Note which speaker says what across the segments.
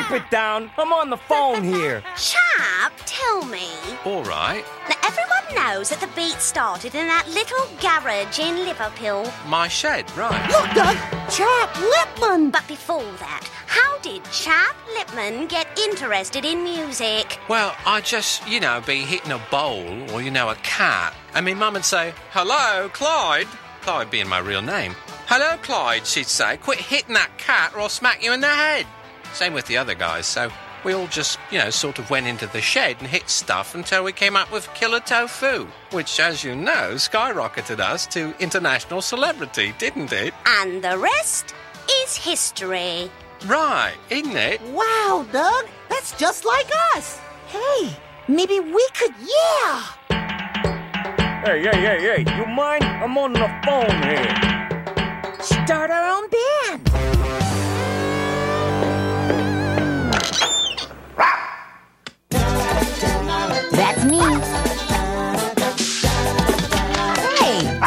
Speaker 1: Keep it down. I'm on the phone here.
Speaker 2: Chap, tell me.
Speaker 3: All right.
Speaker 2: Now, everyone knows that the beat started in that little garage in Liverpool.
Speaker 3: My shed, right.
Speaker 4: Look, Doug, Chap Lipman.
Speaker 2: But before that, how did Chap Lipman get interested in music?
Speaker 3: Well, I'd just, be hitting a bowl or, a cat. And my mum would say, "Hello, Clyde." Clyde being my real name. "Hello, Clyde," she'd say. "Quit hitting that cat or I'll smack you in the head." Same with the other guys, so we all just, sort of went into the shed and hit stuff until we came up with Killer Tofu, which, as you know, skyrocketed us to international celebrity, didn't it?
Speaker 2: And the rest is history.
Speaker 3: Right, isn't it?
Speaker 4: Wow, Doug, that's just like us. Hey, maybe we could, yeah.
Speaker 1: Hey, you mind? I'm on the phone here.
Speaker 4: Start our own band.
Speaker 5: That's me. Hey!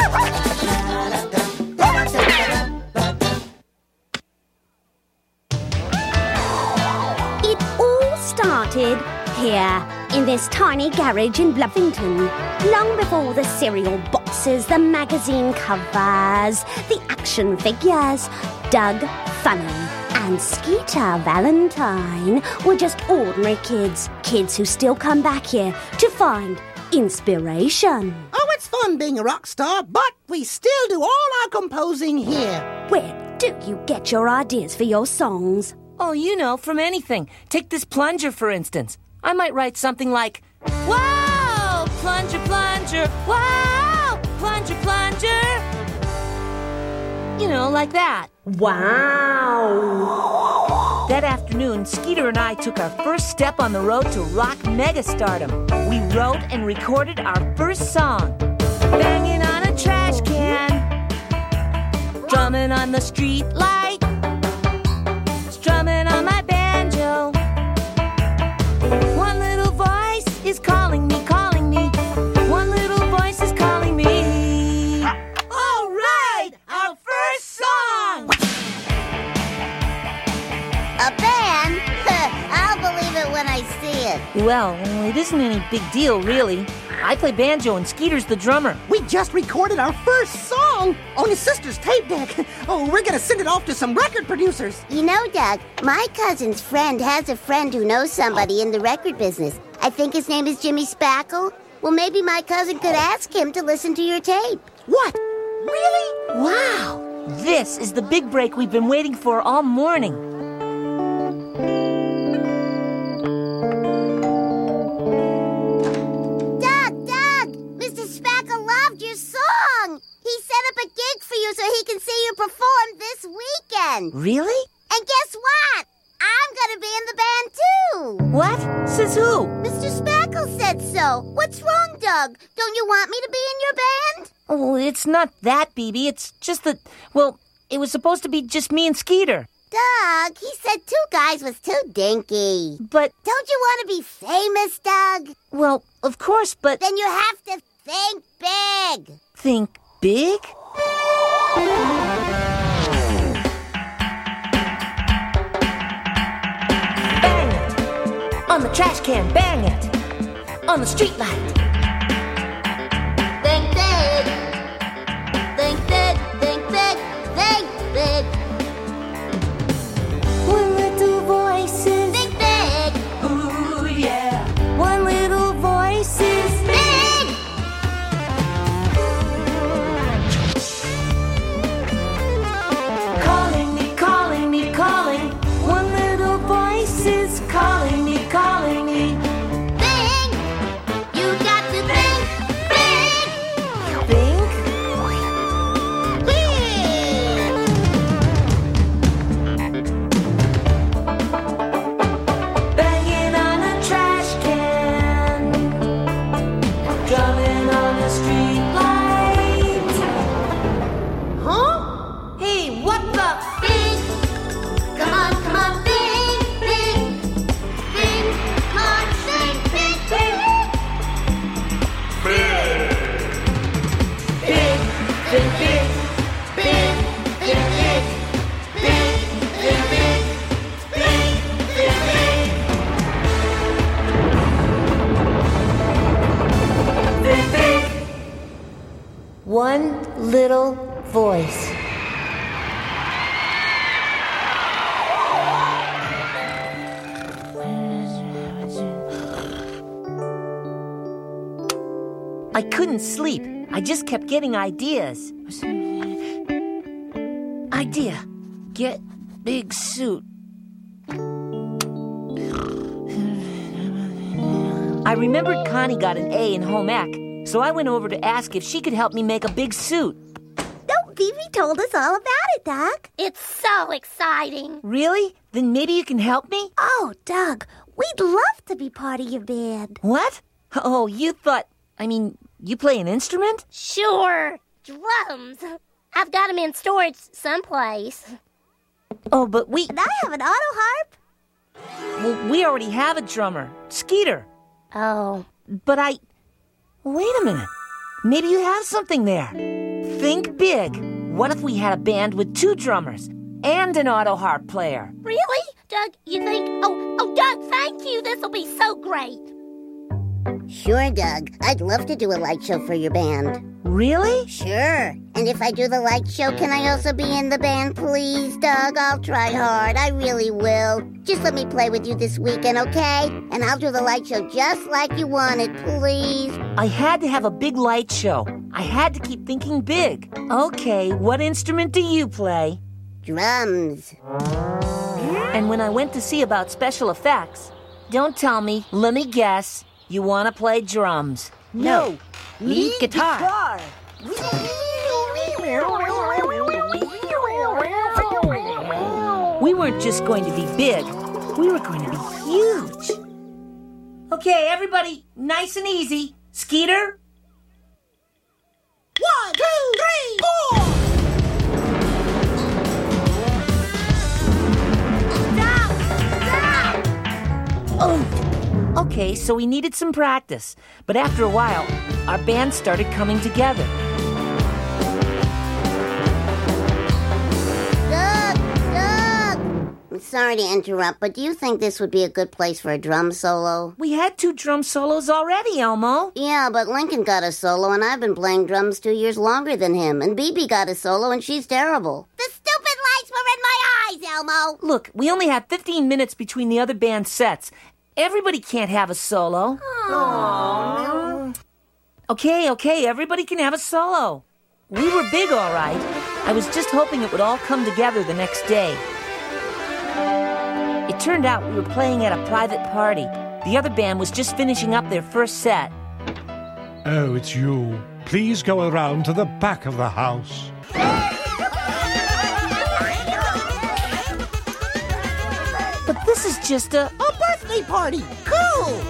Speaker 2: It all started here, in this tiny garage in Bluffington, long before the cereal boxes, the magazine covers, the action figures. Doug Funny and Skeeter Valentine were just ordinary kids who still come back here to find inspiration.
Speaker 4: Oh, it's fun being a rock star, but we still do all our composing here.
Speaker 2: Where do you get your ideas for your songs?
Speaker 6: Oh, from anything. Take this plunger, for instance. I might write something like, "Wow, plunger, plunger, wow, plunger, plunger." Like that.
Speaker 5: Wow!
Speaker 6: That afternoon, Skeeter and I took our first step on the road to rock megastardom. We wrote and recorded our first song. Banging on a trash can, drumming on the street light, strumming on my banjo. One little voice is calling me, calling me. One little voice is calling me.
Speaker 4: All right, our first song.
Speaker 5: A band? I'll believe it when I see it.
Speaker 6: Well, it isn't any big deal, really. I play banjo and Skeeter's the drummer.
Speaker 4: We just recorded our first song on his sister's tape deck. Oh, we're gonna send it off to some record producers.
Speaker 5: You know, Doug, my cousin's friend has a friend who knows somebody in the record business. I think his name is Jimmy Spackle. Well, maybe my cousin could ask him to listen to your tape.
Speaker 4: What? Really?
Speaker 6: Wow! This is the big break we've been waiting for all morning.
Speaker 5: Doug! Mr. Spackle loved your song. He set up a gig for you so he can see you perform this weekend.
Speaker 6: Really?
Speaker 5: And guess what? I'm gonna be in the band too.
Speaker 6: What? Says who?
Speaker 5: Mr. Spackle said so. What's wrong, Doug? Don't you want me to be in your band?
Speaker 6: Oh, it's not that, BB. It's just that, it was supposed to be just me and Skeeter.
Speaker 5: Doug, he said 2 guys was too dinky.
Speaker 6: But,
Speaker 5: Don't you want to be famous, Doug?
Speaker 6: well, of course, but
Speaker 5: Then you have to think big.
Speaker 6: think big? Bang it! On the trash can, bang it! On the street light.
Speaker 5: Think big. Think big, think big, think big.
Speaker 6: One little voices.
Speaker 5: Think big.
Speaker 6: Ooh, yeah. One little voices.
Speaker 5: Big!
Speaker 6: Calling me, calling me, calling. One little voice is calling me, calling me.
Speaker 5: Big! You got to think big!
Speaker 6: Think?
Speaker 5: Big!
Speaker 6: Banging on a trash can. Drumming on the street light.
Speaker 4: Huh?
Speaker 6: Hey, what the?
Speaker 5: Big! Come on, big, big! Big! Come on, think big, big!
Speaker 6: Big, big, big.
Speaker 5: Big! Big, big! Big, big, big! Big, big, big!
Speaker 6: one little voice. I couldn't sleep. I just kept getting ideas. Idea. Get big suit. I remembered Connie got an A in home ec, so I went over to ask if she could help me make a big suit.
Speaker 2: Oh, Phoebe told us all about it, Doug.
Speaker 7: It's so exciting.
Speaker 6: Really? Then maybe you can help me?
Speaker 2: Oh, Doug, we'd love to be part of your band.
Speaker 6: What? Oh, you play an instrument?
Speaker 7: Sure. Drums. I've got them in storage someplace.
Speaker 6: Oh, but
Speaker 2: And I have an auto harp.
Speaker 6: Well, we already have a drummer, Skeeter.
Speaker 7: Oh.
Speaker 6: But wait a minute. Maybe you have something there. Think big. What if we had a band with 2 drummers and an auto harp player?
Speaker 7: Really? Doug, you think? Oh, Doug, thank you. This'll be so great.
Speaker 5: Sure, Doug. I'd love to do a light show for your band.
Speaker 6: Really?
Speaker 5: Sure. And if I do the light show, can I also be in the band, please, Doug? I'll try hard. I really will. Just let me play with you this weekend, okay? And I'll do the light show just like you wanted, please.
Speaker 6: I had to have a big light show. I had to keep thinking big. Okay, what instrument do you play?
Speaker 5: Drums.
Speaker 6: And when I went to see about special effects, don't tell me, let me guess, you want to play drums. No. Lead guitar. We weren't just going to be big. We were going to be huge. Okay, everybody, nice and easy. Skeeter?
Speaker 4: 1, 2, 3, 4!
Speaker 6: Oh, okay, so we needed some practice. But after a while, our band started coming together.
Speaker 5: Doug! I'm sorry to interrupt, but do you think this would be a good place for a drum solo?
Speaker 6: We had 2 drum solos already, Elmo.
Speaker 5: Yeah, but Lincoln got a solo, and I've been playing drums 2 years longer than him. And BB got a solo, and she's terrible.
Speaker 7: The stupid lights were in my eyes, Elmo.
Speaker 6: Look, we only have 15 minutes between the other band sets. Everybody can't have a solo.
Speaker 7: Oh,
Speaker 6: Okay, everybody can have a solo. We were big, all right. I was just hoping it would all come together the next day. It turned out we were playing at a private party. The other band was just finishing up their first set.
Speaker 8: Oh, it's you. Please go around to the back of the house.
Speaker 6: But this is just a
Speaker 4: birthday party! Cool!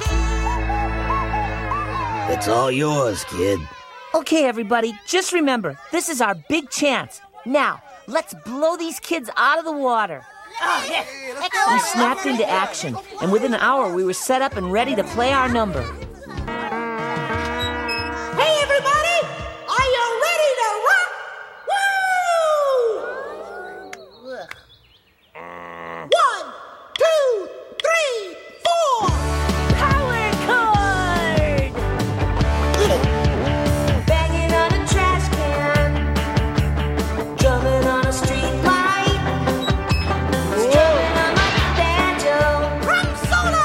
Speaker 9: It's all yours, kid.
Speaker 6: Okay, everybody, just remember, this is our big chance. Now, let's blow these kids out of the water. We snapped into action, and within an hour we were set up and ready to play our number.
Speaker 4: Hey, everybody! Are you ready to rock? Woo! 1, 2, 3, 4!
Speaker 6: Power chord! Banging on a trash can, drumming on a street light, strumming on my banjo.
Speaker 4: Drum solo!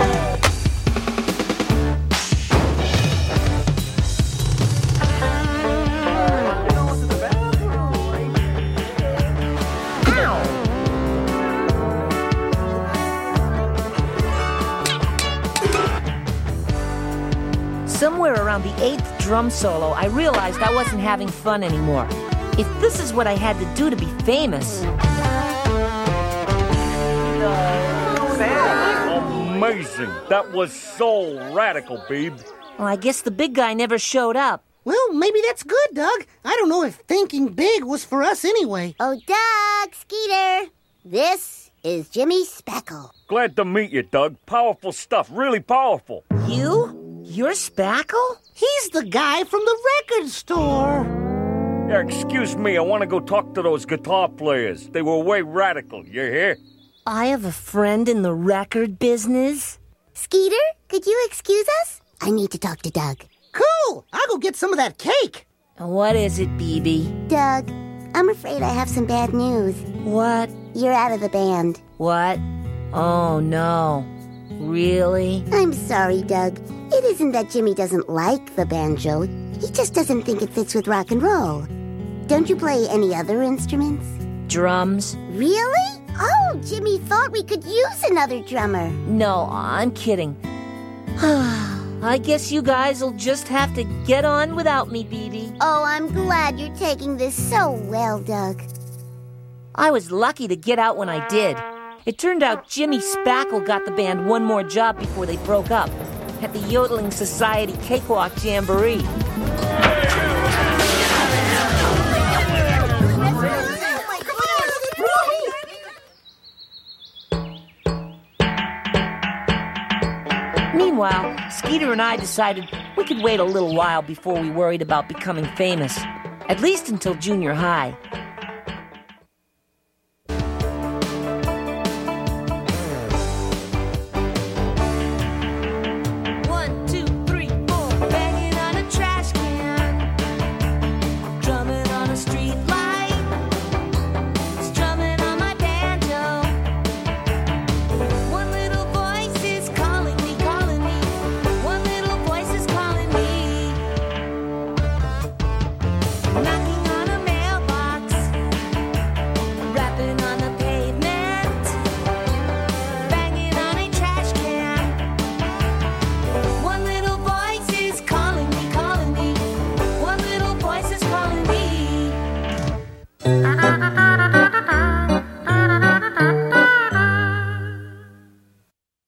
Speaker 6: Somewhere around the 8th drum solo, I realized I wasn't having fun anymore. If this is what I had to do to be famous...
Speaker 1: Amazing. That was so radical, babe.
Speaker 6: Well, I guess the big guy never showed up.
Speaker 4: Well, maybe that's good, Doug. I don't know if thinking big was for us anyway.
Speaker 5: Oh, Doug, Skeeter, this is Jimmy Speckle.
Speaker 1: Glad to meet you, Doug. Powerful stuff. Really powerful.
Speaker 6: You? You're Spackle?
Speaker 4: He's the guy from the record store.
Speaker 1: Yeah, excuse me. I want to go talk to those guitar players. They were way radical. You hear?
Speaker 6: I have a friend in the record business.
Speaker 5: Skeeter, could you excuse us? I need to talk to Doug.
Speaker 4: Cool! I'll go get some of that cake.
Speaker 6: What is it, BB?
Speaker 5: Doug, I'm afraid I have some bad news.
Speaker 6: What?
Speaker 5: You're out of the band.
Speaker 6: What? Oh, no. Really?
Speaker 5: I'm sorry, Doug. It isn't that Jimmy doesn't like the banjo. He just doesn't think it fits with rock and roll. Don't you play any other instruments?
Speaker 6: Drums?
Speaker 5: Really? Oh, Jimmy thought we could use another drummer.
Speaker 6: No, I'm kidding. I guess you guys will just have to get on without me, BB.
Speaker 5: Oh, I'm glad you're taking this so well, Doug.
Speaker 6: I was lucky to get out when I did. It turned out Jimmy Spackle got the band one more job before they broke up at the Yodeling Society Cakewalk Jamboree. Meanwhile, Skeeter and I decided we could wait a little while before we worried about becoming famous, at least until junior high.